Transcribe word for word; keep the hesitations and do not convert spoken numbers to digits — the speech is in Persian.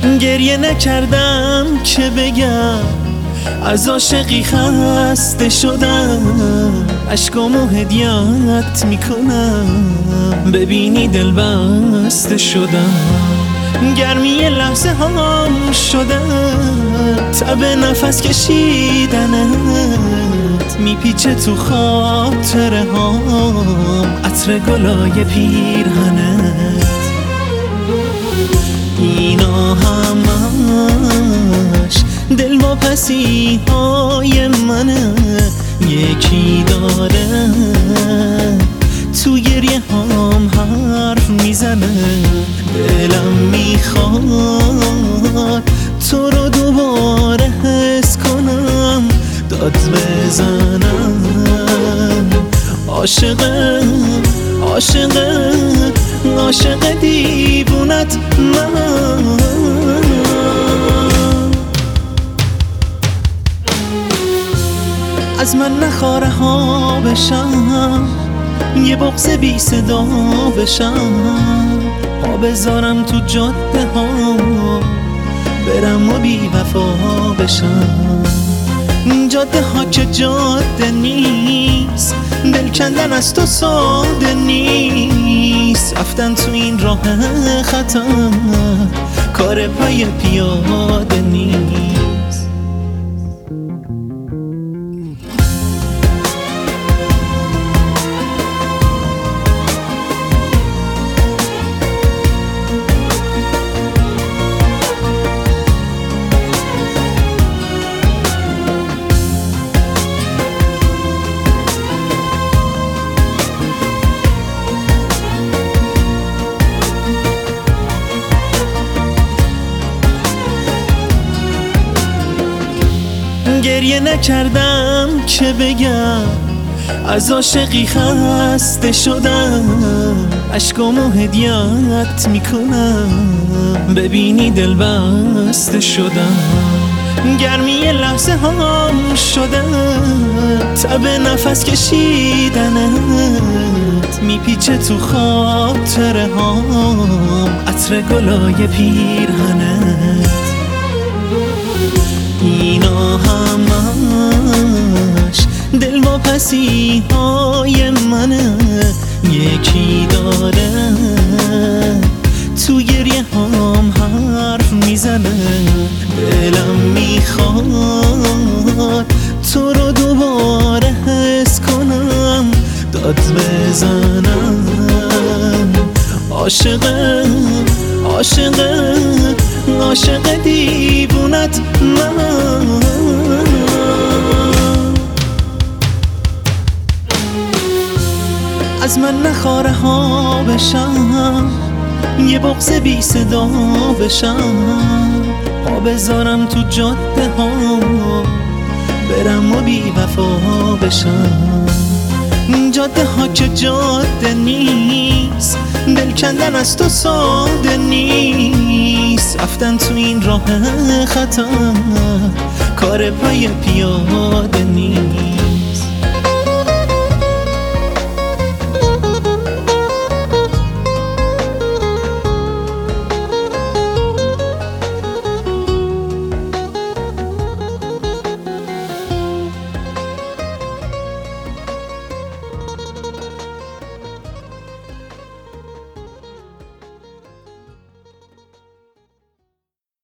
گریه نکردم که بگم از عاشقی خسته شدم، اشکامو هدیت میکنم ببینی دل بسته شدم. گرمی لحظه هم شدم تب نفس کشیدنت، میپیچه تو خاطره هام عطر گلای پیرهنت. اینا همش دل واپسی های منه، یکی داره تو گریه هم حرف میزنه. دلم میخواد تو رو دوباره حس کنم، داد بزنم. عاشقه عاشقه عاشق دیوونت من. از من نخواره ها بشم، یه بغض بی صدا بشم، پا بذارم تو جاده ها برم و بی وفا بشم. جاده ها که جاده نیست، دل کندن از تو ساده نیست. رفتن تو این راه خطا کار پای پیاده نیست. گریه نکردم که بگم از عاشقی خسته شدم، اشکامو هدیت میکنم ببینی دل بسته شدم. گرمی لحظه هم شدم تب نفس کشیدنت، میپیچه تو خاطره هام عطر گلای پیرهنت. اینا همش دل واپسی های منه، یکی داره تو گریه هم حرف میزنه. دلم میخواد تو رو دوباره حس کنم، داد بزنم. عاشقه عاشقه عاشق دیوونت من. از من نخواره ها بشم، یه بغض بی صدا بشم، پا بذارم تو جاده ها برم و بی وفا بشم. جاده ها که جاده نیست، دل کندن از تو ساده نیست. رفتن تو این راه خطا کار پای پیاده نیست.